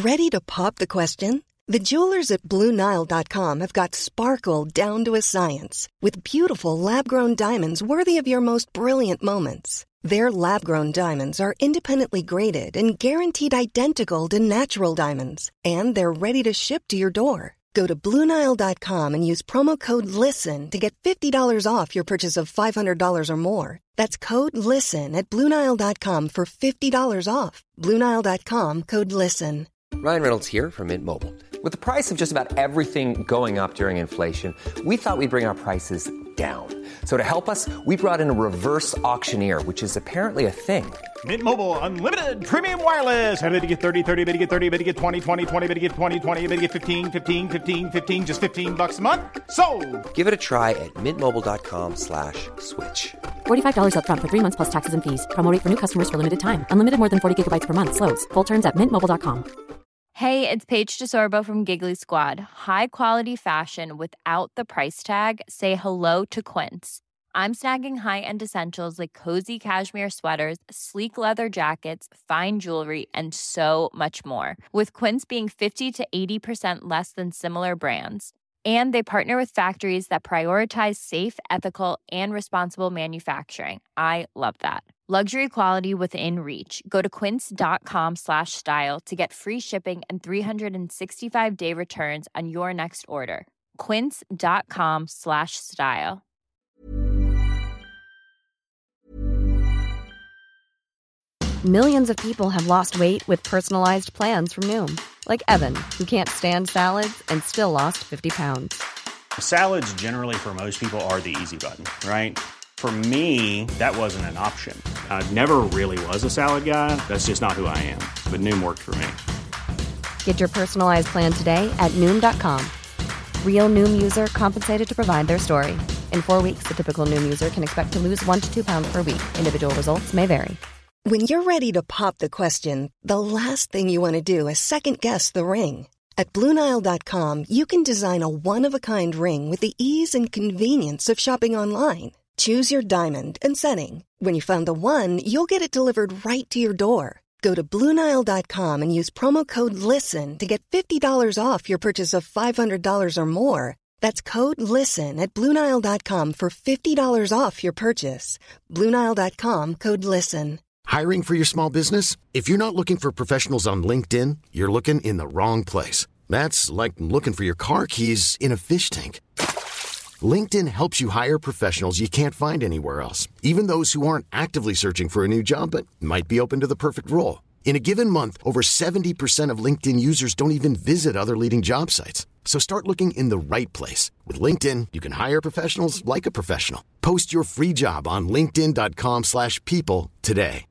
Ready to pop the question? The jewelers at BlueNile.com have got sparkle down to a science with beautiful lab-grown diamonds worthy of your most brilliant moments. Their lab-grown diamonds are independently graded and guaranteed identical to natural diamonds, and they're ready to ship to your door. Go to BlueNile.com and use promo code LISTEN to get $50 off your purchase of $500 or more. That's code LISTEN at BlueNile.com for $50 off. BlueNile.com, code LISTEN. Ryan Reynolds here from Mint Mobile. With the price of just about everything going up during inflation, we thought we'd bring our prices down. So to help us, we brought in a reverse auctioneer, which is apparently a thing. Mint Mobile Unlimited Premium Wireless. How to get 30, 30, how to get 30, how to get 20, 20, 20, how to get 20, 20, how to get 15, 15, 15, 15, just $15 a month? Sold! Give it a try at mintmobile.com/switch. $45 up front for 3 months plus taxes and fees. Promo rate for new customers for limited time. Unlimited more than 40 gigabytes per month. Slows full terms at mintmobile.com. Hey, it's Paige DeSorbo from Giggly Squad. High quality fashion without the price tag. Say hello to Quince. I'm snagging high-end essentials like cozy cashmere sweaters, sleek leather jackets, fine jewelry, and so much more. With Quince being 50 to 80% less than similar brands. And they partner with factories that prioritize safe, ethical, and responsible manufacturing. I love that. Luxury quality within reach. Go to quince.com/style to get free shipping and 365-day returns on your next order. Quince.com/style. Millions of people have lost weight with personalized plans from Noom. Like Evan, who can't stand salads and still lost 50 pounds. Salads generally for most people are the easy button, right? For me, that wasn't an option. I never really was a salad guy. That's just not who I am. But Noom worked for me. Get your personalized plan today at Noom.com. Real Noom user compensated to provide their story. In 4 weeks, the typical Noom user can expect to lose 1 to 2 pounds per week. Individual results may vary. When you're ready to pop the question, the last thing you want to do is second-guess the ring. At BlueNile.com, you can design a one-of-a-kind ring with the ease and convenience of shopping online. Choose your diamond and setting. When you find the one, you'll get it delivered right to your door. Go to BlueNile.com and use promo code LISTEN to get $50 off your purchase of $500 or more. That's code LISTEN at BlueNile.com for $50 off your purchase. BlueNile.com, code LISTEN. Hiring for your small business? If you're not looking for professionals on LinkedIn, you're looking in the wrong place. That's like looking for your car keys in a fish tank. LinkedIn helps you hire professionals you can't find anywhere else, even those who aren't actively searching for a new job but might be open to the perfect role. In a given month, over 70% of LinkedIn users don't even visit other leading job sites. So start looking in the right place. With LinkedIn, you can hire professionals like a professional. Post your free job on linkedin.com/people today.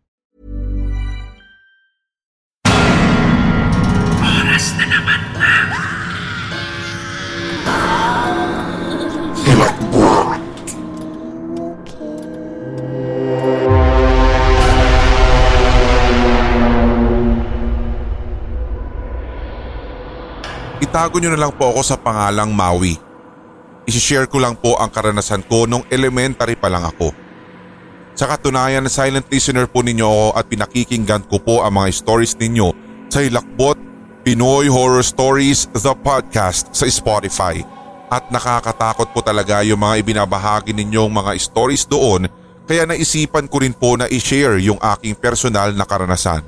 Oras na naman na. Itago nyo na lang po ako sa pangalang Maui. Isishare ko lang po ang karanasan ko nung elementary pa lang ako. Sa katunayan, silent listener po ninyo ako at pinakikinggan ko po ang mga stories ninyo sa Hilakbot Pinoy Horror Stories The Podcast sa Spotify. At nakakatakot po talaga yung mga ibinabahagi ninyong mga stories doon, kaya naisipan ko rin po na i-share yung aking personal na karanasan.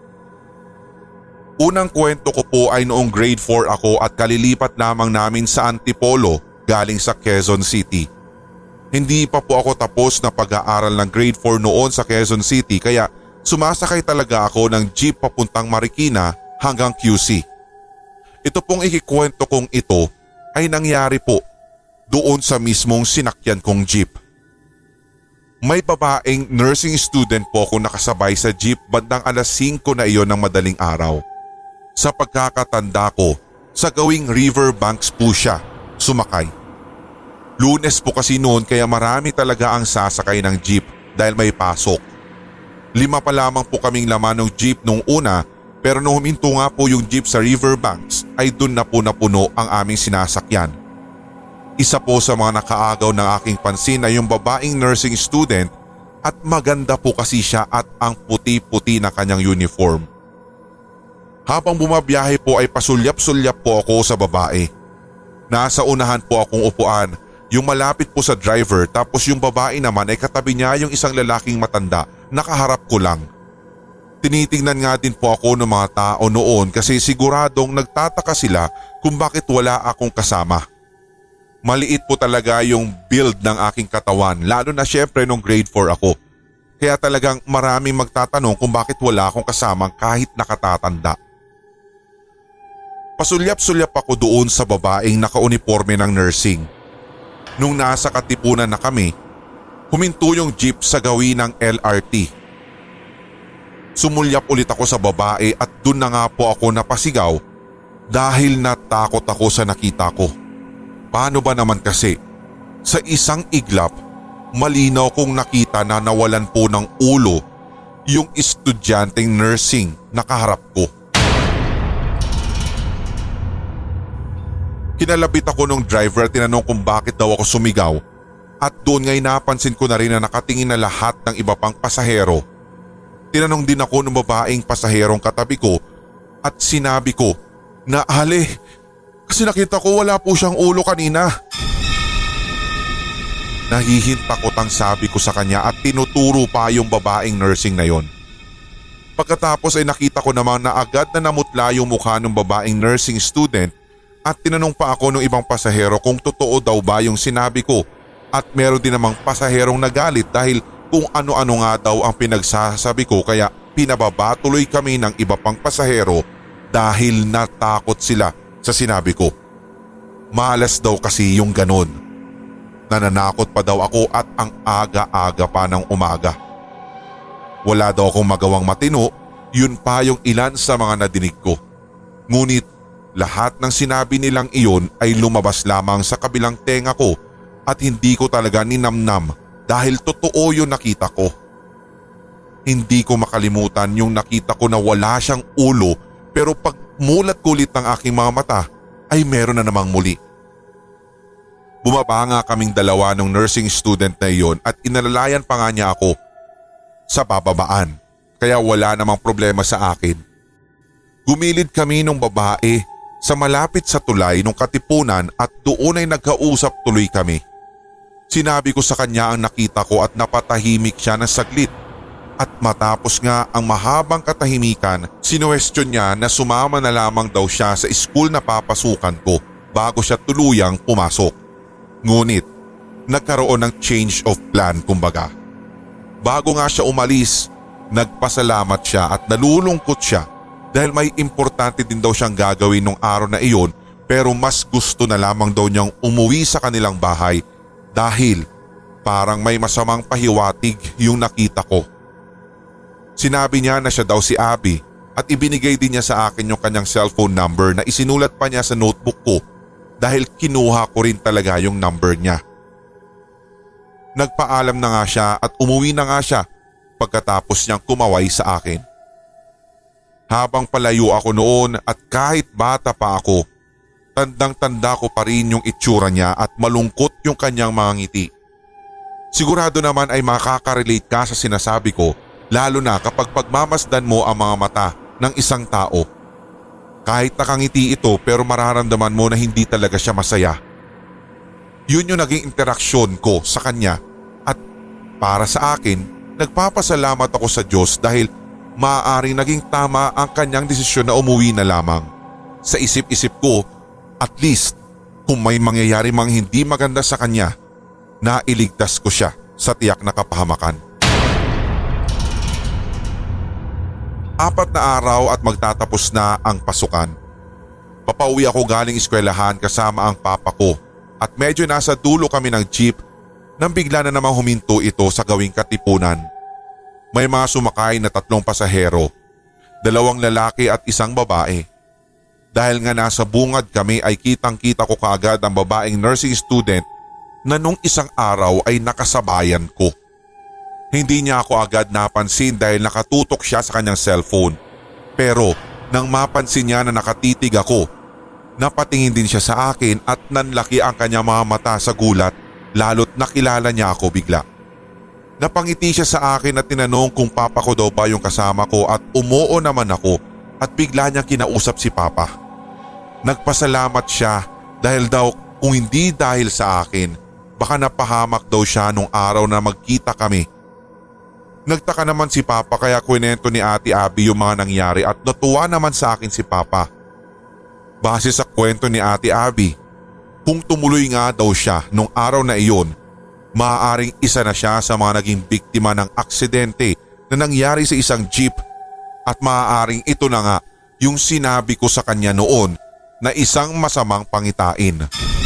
Unang kwento ko po ay noong grade 4 ako at kalilipat lamang namin sa Antipolo galing sa Quezon City. Hindi pa po ako tapos na pag-aaral ng grade 4 noon sa Quezon City, kaya sumasakay talaga ako ng jeep papuntang Marikina hanggang QC. Ito pong ikikwento kong ito ay nangyari po doon sa mismong sinakyan kong jeep. May babaeng nursing student po ako nakasabay sa jeep bandang alas 5 na iyon ng madaling araw. Sa pagkakatanda ko, sa gawing riverbanks po siya sumakay. Lunes po kasi noon kaya marami talaga ang sasakay ng jeep dahil may pasok. 5 pa lamang po kaming laman ng jeep nung una, pero nung huminto nga po yung jeep sa riverbanks ay dun na po napuno ang aming sinasakyan. Isa po sa mga nakaagaw ng aking pansin ay yung babaeng nursing student at maganda po kasi siya at ang puti-puti na kanyang uniform. Habang bumabiyahe po ay pasulyap-sulyap po ako sa babae. Nasa unahan po akong upuan, yung malapit po sa driver, tapos yung babae naman ay katabi niya yung isang lalaking matanda, nakaharap ko lang. Tinitingnan nga din po ako ng mga tao noon kasi siguradong nagtataka sila kung bakit wala akong kasama. Maliit po talaga yung build ng aking katawan, lalo na syempre nung grade 4 ako. Kaya talagang maraming magtatanong kung bakit wala akong kasamang kahit nakatatanda. Pasulyap-sulyap ako doon sa babaeng nakauniforme ng nursing. Nung nasa katipunan na kami, huminto yung jeep sa gawin ng LRT. Sumulyap ulit ako sa babae at dun na nga po ako napasigaw dahil natakot ako sa nakita ko. Paano ba naman kasi? Sa isang iglap, malinaw kong nakita na nawalan po ng ulo yung estudyanteng nursing nakaharap ko. Kinalabit ako ng driver at tinanong kung bakit daw ako sumigaw at doon nga'y napansin ko na rin na nakatingin na lahat ng iba pang pasahero. Tinanong din ako ng babaeng pasaherong katabi ko at sinabi ko na kasi nakita ko wala po siyang ulo kanina. Nahihintakot ang sabi ko sa kanya at tinuturo pa yung babaeng nursing na yon. Pagkatapos ay nakita ko naman na agad na namutla yung mukha ng babaeng nursing student at tinanong pa ako ng ibang pasahero kung totoo daw ba yung sinabi ko at meron din namang pasaherong nagalit dahil kung ano-ano nga daw ang pinagsasabi ko kaya pinababa tuloy kami ng iba pang pasahero dahil natakot sila sa sinabi ko. Malas daw kasi yung ganon. Nananakot pa daw ako at ang aga-aga pa ng umaga. Wala daw akong magawang matino, yun pa yung ilan sa mga nadinig ko. Ngunit lahat ng sinabi nilang iyon ay lumabas lamang sa kabilang tenga ko at hindi ko talaga ninamnam dahil totoo yung nakita ko. Hindi ko makalimutan yung nakita ko na wala siyang ulo pero pag mulat kulit ng aking mga mata ay meron na namang muli. Bumaba nga kaming dalawa ng nursing student na iyon at inalalayan pa nga niya ako sa bababaan kaya wala namang problema sa akin. Gumilid kami ng babae sa malapit sa tulay ng katipunan at doon ay nagkausap tuloy kami. Sinabi ko sa kanya ang nakita ko at napatahimik siya ng saglit. At matapos nga ang mahabang katahimikan, sinuwestiyon niya na sumama na lamang daw siya sa school na papasukan ko bago siya tuluyang pumasok. Ngunit nagkaroon ng change of plan kumbaga. Bago nga siya umalis, nagpasalamat siya at nalulungkot siya dahil may importante din daw siyang gagawin nung araw na iyon pero mas gusto na lamang daw niyang umuwi sa kanilang bahay dahil parang may masamang pahiwatig yung nakita ko. Sinabi niya na siya daw si Abby at ibinigay din niya sa akin yung kanyang cellphone number na isinulat pa niya sa notebook ko dahil kinuha ko rin talaga yung number niya. Nagpaalam na nga siya at umuwi na nga siya pagkatapos niyang kumaway sa akin. Habang palayo ako noon at kahit bata pa ako, tandang-tanda ko pa rin yung itsura niya at malungkot yung kanyang mga ngiti. Sigurado naman ay makaka-relate ka sa sinasabi ko lalo na kapag pagmamasdan mo ang mga mata ng isang tao. Kahit nakangiti ito pero mararamdaman mo na hindi talaga siya masaya. Yun yung naging interaksyon ko sa kanya at para sa akin, nagpapasalamat ako sa Diyos dahil maaaring naging tama ang kanyang desisyon na umuwi na lamang. Sa isip-isip ko, at least kung may mangyayari mang hindi maganda sa kanya, nailigtas ko siya sa tiyak na kapahamakan. 4 na araw at magtatapos na ang pasukan. Papauwi ako galing eskwelahan kasama ang papa ko at medyo nasa dulo kami ng jeep nang bigla na namang huminto ito sa gawing katipunan. May mga sumakay na 3 pasahero, 2 lalaki at 1 babae. Dahil nga nasa bungad kami ay kitang-kita ko kaagad ang babaeng nursing student na nung isang araw ay nakasabayan ko. Hindi niya ako agad napansin dahil nakatutok siya sa kanyang cellphone. Pero nang mapansin niya na nakatitig ako, napatingin din siya sa akin at nanlaki ang kanyang mga mata sa gulat lalo't nakilala niya ako bigla. Napangiti siya sa akin at tinanong kung papa ko daw ba yung kasama ko at umuo naman ako at bigla niyang kinausap si Papa. Nagpasalamat siya dahil daw kung hindi dahil sa akin, baka napahamak daw siya nung araw na magkita kami. Nagtaka naman si Papa kaya kwento ni Ate Abby yung mga nangyari at natuwa naman sa akin si Papa. Base sa kwento ni Ate Abby, kung tumuloy nga daw siya nung araw na iyon, maaaring isa na siya sa mga naging biktima ng aksidente na nangyari sa isang jeep at maaaring ito na nga yung sinabi ko sa kanya noon na isang masamang pangitain.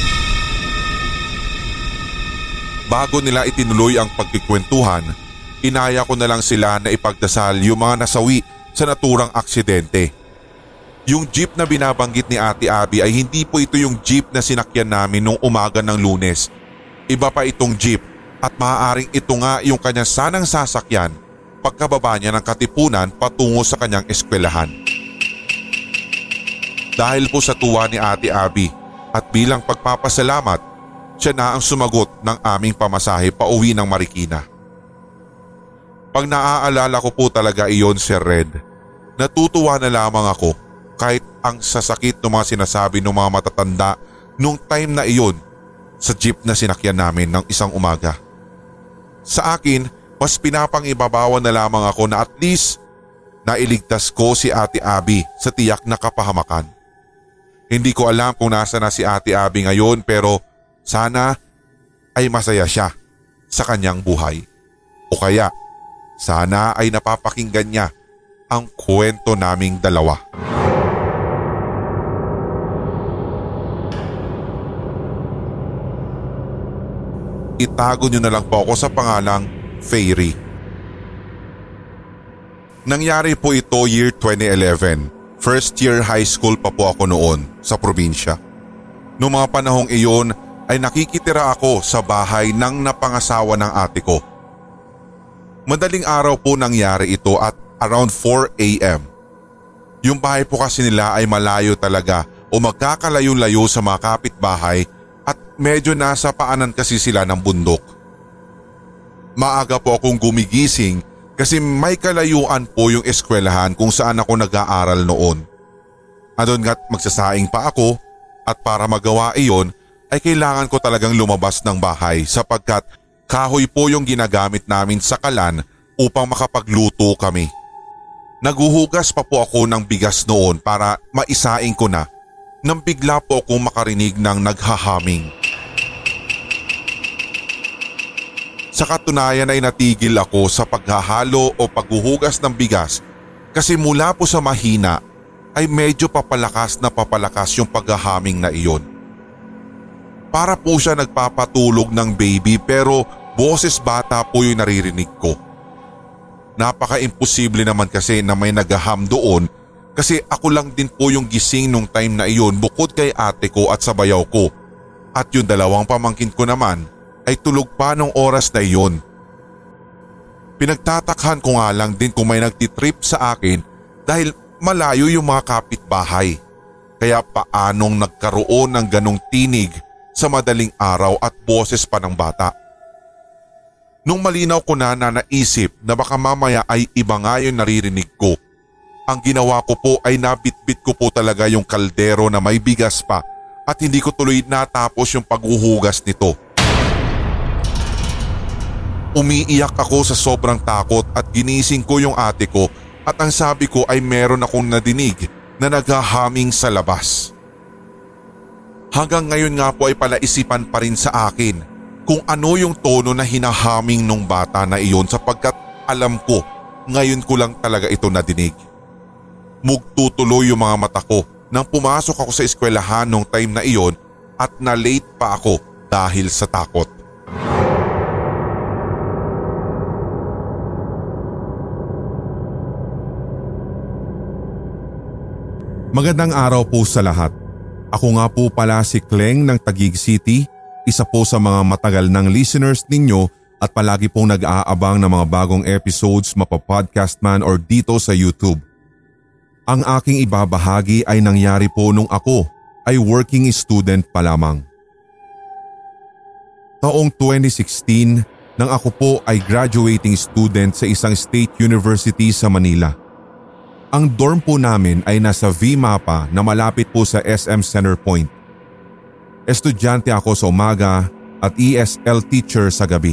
Bago nila itinuloy ang pagkikwentuhan, inaya ko na lang sila na ipagdasal yung mga nasawi sa naturang aksidente. Yung jeep na binabanggit ni Ate Abby ay hindi po ito yung jeep na sinakyan namin nung umaga ng Lunes. Iba pa itong jeep at maaaring ito nga yung kanya sanang sasakyan pagkababa niya ng Katipunan patungo sa kanyang eskwelahan. Dahil po sa tuwa ni Ate Abby at bilang pagpapasalamat, siya na ang sumagot ng aming pamasahe pauwi ng Marikina. Pag naaalala ko po talaga iyon, Sir Red, natutuwa na lamang ako kahit ang sasakit ng mga sinasabi ng mga matatanda nung time na iyon sa jeep na sinakyan namin ng isang umaga. Sa akin, mas pinapangibabawan na lamang ako na at least nailigtas ko si Ate Abby sa tiyak na kapahamakan. Hindi ko alam kung nasa na si Ate Abby ngayon pero sana ay masaya siya sa kanyang buhay. O kaya sana ay napapakinggan niya ang kwento naming dalawa. Itago niyo na lang po ako sa pangalang Fairy. Nangyari po ito year 2011. First year high school pa po ako noon sa probinsya. Noong mga panahong iyon ay nakikitira ako sa bahay ng napangasawa ng ate ko. Madaling araw po nangyari ito at around 4 a.m. Yung bahay po kasi nila ay malayo talaga o magkakalayo-layo sa mga kapitbahay at medyo nasa paanan kasi sila ng bundok. Maaga po akong gumigising kasi may kalayuan po yung eskwelahan kung saan ako nag-aaral noon. Andun nga't magsasaing pa ako at para magawa iyon ay kailangan ko talagang lumabas ng bahay sapagkat kahoy po yung ginagamit namin sa kalan upang makapagluto kami. Naguhugas pa po ako ng bigas noon para maisaing ko na nang bigla po akong makarinig ng naghahaming. Sa katunayan ay natigil ako sa paghahalo o paghuhugas ng bigas kasi mula po sa mahina ay medyo papalakas yung paghahaming na iyon. Para po siya nagpapatulog ng baby pero boses bata po yung naririnig ko. Napaka-imposible naman kasi na may naghaham doon kasi ako lang din po yung gising nung time na iyon bukod kay ate ko at sa bayaw ko. At yung dalawang pamangkin ko naman ay tulog pa nung oras na iyon. Pinagtatakhan ko nga lang din kung may nagtitrip sa akin dahil malayo yung mga kapitbahay. Kaya paanong nagkaroon ng ganong tinig sa madaling araw at boses pa ng bata. Nung malinaw ko na naisip na baka mamaya ay iba nga yung naririnig ko, ang ginawa ko po ay nabitbit ko po talaga yung kaldero na may bigas pa at hindi ko tuloy natapos yung paghuhugas nito. Umiiyak ako sa sobrang takot at ginising ko yung ate ko at ang sabi ko ay meron akong nadinig na naghahaming sa labas. Hanggang ngayon nga po ay palaisipan pa rin sa akin kung ano yung tono na hinahaming nung bata na iyon sapagkat alam ko ngayon ko lang talaga ito nadinig. Mugtutuloy yung mga mata ko nang pumasok ako sa eskwelahan nung time na iyon at na-late pa ako dahil sa takot. Magandang araw po sa lahat. Ako nga po pala si Kleng ng Taguig City, isa po sa mga matagal ng listeners ninyo at palagi pong nag-aabang ng mga bagong episodes mapapodcast man or dito sa YouTube. Ang aking ibabahagi ay nangyari po nung ako ay working student pa lamang. Taong 2016 nang ako po ay graduating student sa isang state university sa Manila. Ang dorm po namin ay nasa V-Mapa na malapit po sa SM Center Point. Estudyante ako sa umaga at ESL teacher sa gabi.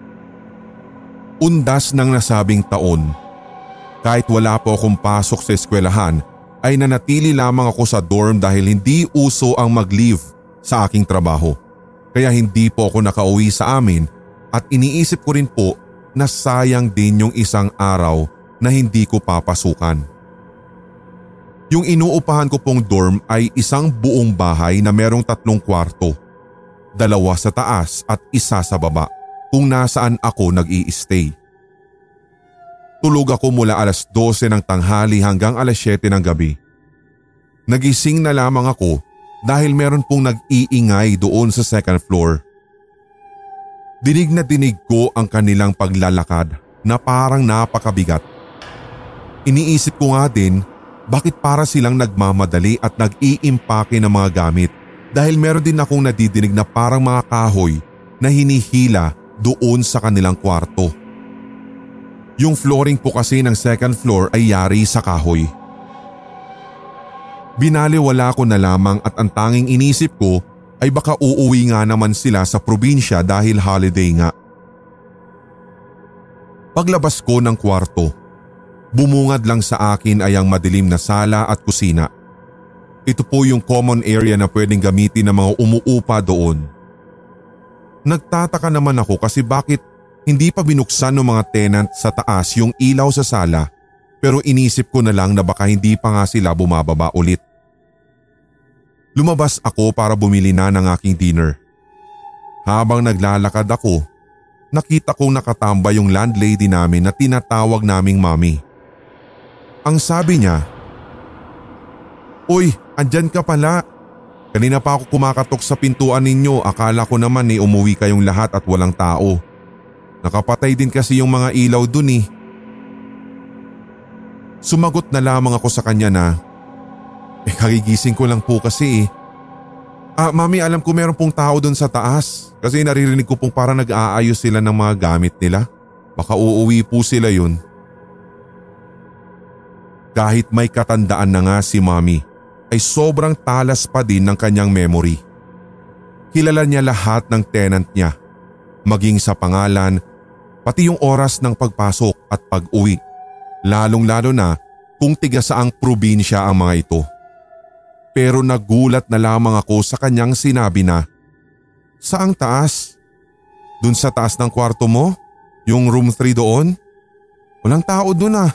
Undas ng nasabing taon, kahit wala po akong pasok sa eskwelahan ay nanatili lamang ako sa dorm dahil hindi uso ang mag-leave sa aking trabaho. Kaya hindi po ako nakauwi sa amin at iniisip ko rin po na sayang din yung isang araw na hindi ko papasukan. Yung inuupahan ko pong dorm ay isang buong bahay na merong 3 kwarto, 2 sa taas at 1 sa baba kung nasaan ako nag-i-stay. Tulog ako mula alas 12 ng tanghali hanggang alas 7 ng gabi. Nagising na lamang ako dahil meron pong nag-iingay doon sa second floor. Dinig na dinig ko ang kanilang paglalakad na parang napakabigat. Iniisip ko nga din bakit para silang nagmamadali at nag-iimpake ng mga gamit dahil meron din akong nadidinig na parang mga kahoy na hinihila doon sa kanilang kwarto. Yung flooring po kasi ng second floor ay yari sa kahoy. Binaliwala ko na lamang at ang tanging inisip ko ay baka uuwi nga naman sila sa probinsya dahil holiday nga. Paglabas ko ng kwarto, bumungad lang sa akin ay ang madilim na sala at kusina. Ito po yung common area na pwedeng gamitin ng mga umuupa doon. Nagtataka naman ako kasi bakit hindi pa binuksan ng mga tenant sa taas yung ilaw sa sala pero inisip ko na lang na baka hindi pa nga sila bumababa ulit. Lumabas ako para bumili na ng aking dinner. Habang naglalakad ako, nakita kong nakatambay yung landlady namin na tinatawag naming Mami. Ang sabi niya, "Uy, andyan ka pala. Kanina pa ako kumakatok sa pintuan ninyo, akala ko naman umuwi kayong lahat at walang tao. Nakapatay din kasi yung mga ilaw dun eh." Sumagot na lamang ako sa kanya na, kagigising ko lang po kasi eh. Mami, alam ko meron pong tao dun sa taas kasi naririnig ko pong parang nag-aayos sila ng mga gamit nila. Baka uuwi po sila yun. Kahit may katandaan na nga si Mami, ay sobrang talas pa din ng kanyang memory. Kilala niya lahat ng tenant niya, maging sa pangalan, pati yung oras ng pagpasok at pag-uwi. Lalong-lalo na kung tiga saang probinsya ang mga ito. Pero nagulat na lamang ako sa kanyang sinabi na, "Saang taas? Dun sa taas ng kwarto mo? Yung room 3 doon? Walang tao dun ah."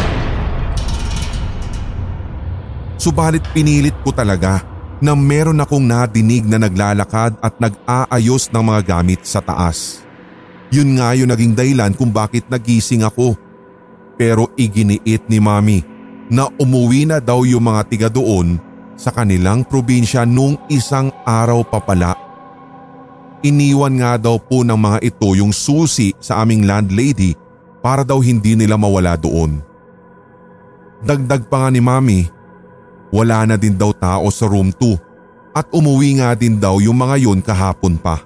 Subalit pinilit ko talaga na meron akong nadinig na naglalakad at nag-aayos ng mga gamit sa taas. Yun nga yung naging dahilan kung bakit nagising ako. Pero iginiit ni Mami na umuwi na daw yung mga tiga doon sa kanilang probinsya nung isang araw pa pala. Iniwan nga daw po ng mga ito yung susi sa aming landlady para daw hindi nila mawala doon. Dagdag pa nga ni Mami, wala na din daw tao sa room 2 at umuwi nga din daw yung mga yun kahapon pa.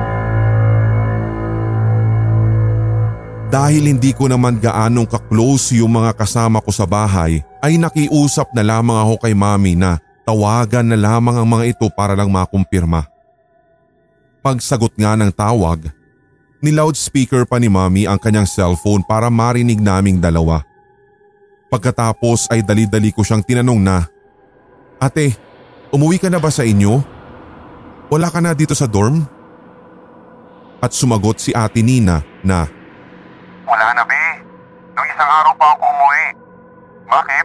Dahil hindi ko naman gaanong ka-close yung mga kasama ko sa bahay ay nakiusap na lamang ako kay Mami na tawagan na lamang ang mga ito para lang makumpirma. Pagsagot nga ng tawag, ni-loudspeaker pa ni Mami ang kanyang cellphone para marinig naming dalawa. Pagkatapos ay dali-dali ko siyang tinanong na, "Ate, umuwi ka na ba sa inyo? Wala ka na dito sa dorm?" At sumagot si Ate Nina na, "Wala na be. Nung isang araw pa ako umuwi. Bakit?"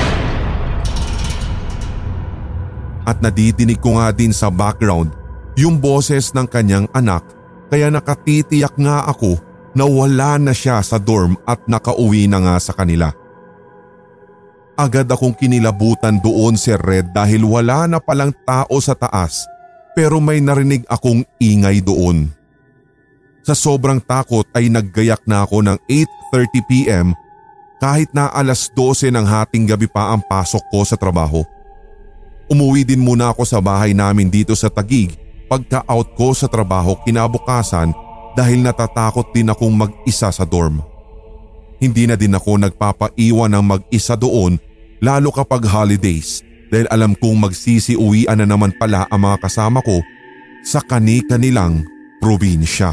At nadidinig ko nga din sa background yung boses ng kanyang anak kaya nakatitiyak nga ako na wala na siya sa dorm at nakauwi na nga sa kanila. Agad akong kinilabutan doon si Red dahil wala na palang tao sa taas pero may narinig akong ingay doon. Sa sobrang takot ay naggayak na ako ng 8:30 PM kahit na alas 12 ng hating gabi pa ang pasok ko sa trabaho. Umuwi din muna ako sa bahay namin dito sa Taguig pagka-out ko sa trabaho kinabukasan dahil natatakot din akong mag-isa sa dorm. Hindi na din ako nagpapaiwan ng mag-isa doon lalo kapag holidays dahil alam kong magsisiuwian na naman pala ang mga kasama ko sa kani-kanilang probinsya.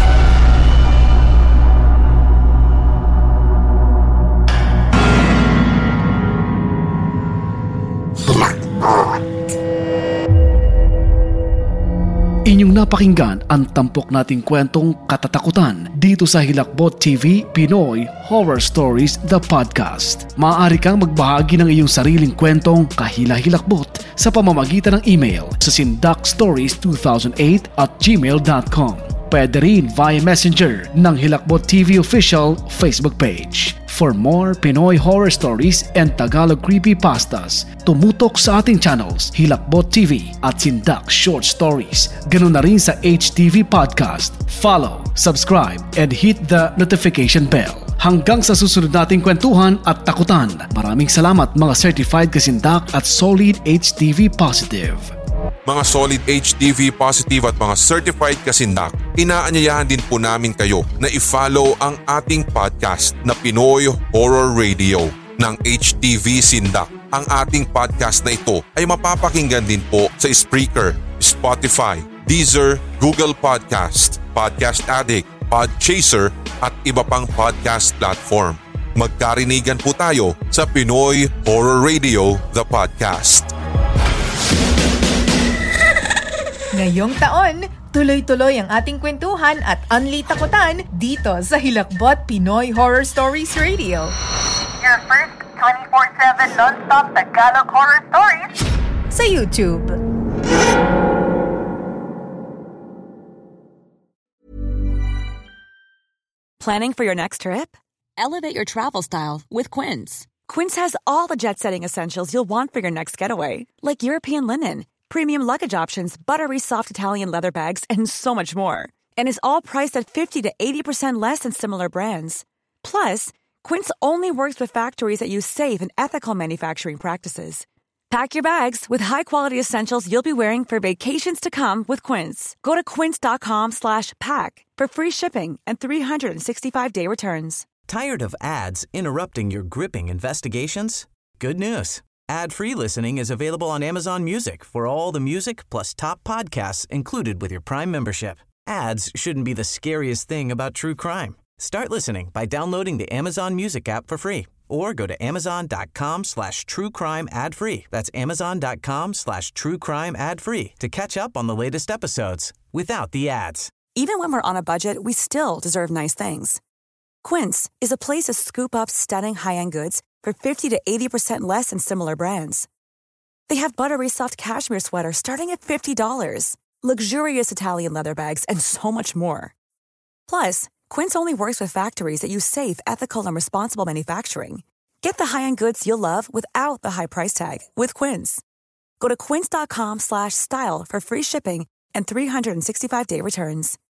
Inyong napakinggan ang tampok nating kwentong katatakutan dito sa Hilakbot TV Pinoy Horror Stories The Podcast. Maaari kang magbahagi ng iyong sariling kwentong kahila-hilakbot sa pamamagitan ng email sa sindakstories2008@gmail.com. Pwede rin via Messenger ng Hilakbot TV Official Facebook page. For more Pinoy horror stories and Tagalog creepypastas, tumutok sa ating channels Hilakbot TV at Sindak Short Stories. Ganun na rin sa HTV Podcast. Follow, subscribe, and hit the notification bell. Hanggang sa susunod nating kwentuhan at takutan. Maraming salamat mga certified kasindak at solid HTV positive. Mga solid HTV positive at mga certified kasindak, inaanyayahan din po namin kayo na i-follow ang ating podcast na Pinoy Horror Radio ng HTV Sindak. Ang ating podcast na ito ay mapapakinggan din po sa Spreaker, Spotify, Deezer, Google Podcast, Podcast Addict, Podchaser at iba pang podcast platform. Magkarinigan po tayo sa Pinoy Horror Radio, the podcast. Ngayong taon, tuloy-tuloy ang ating kwentuhan at unli takutan dito sa Hilakbot Pinoy Horror Stories Radio. Your first 24/7 non-stop Tagalog horror stories Sa YouTube. Planning for your next trip? Elevate your travel style with Quince. Quince has all the jet-setting essentials you'll want for your next getaway, like European linen, premium luggage options, buttery soft Italian leather bags, and so much more. And is all priced at 50 to 80% less than similar brands. Plus, Quince only works with factories that use safe and ethical manufacturing practices. Pack your bags with high-quality essentials you'll be wearing for vacations to come with Quince. Go to quince.com/pack for free shipping and 365-day returns. Tired of ads interrupting your gripping investigations? Good news. Ad-free listening is available on Amazon Music for all the music plus top podcasts included with your Prime membership. Ads shouldn't be the scariest thing about true crime. Start listening by downloading the Amazon Music app for free or go to amazon.com/truecrime ad-free. That's amazon.com/truecrime ad-free to catch up on the latest episodes without the ads. Even when we're on a budget, we still deserve nice things. Quince is a place to scoop up stunning high-end goods for 50 to 80% less than similar brands. They have buttery soft cashmere sweaters starting at $50, luxurious Italian leather bags, and so much more. Plus, Quince only works with factories that use safe, ethical, and responsible manufacturing. Get the high-end goods you'll love without the high price tag with Quince. Go to quince.com/style for free shipping and 365-day returns.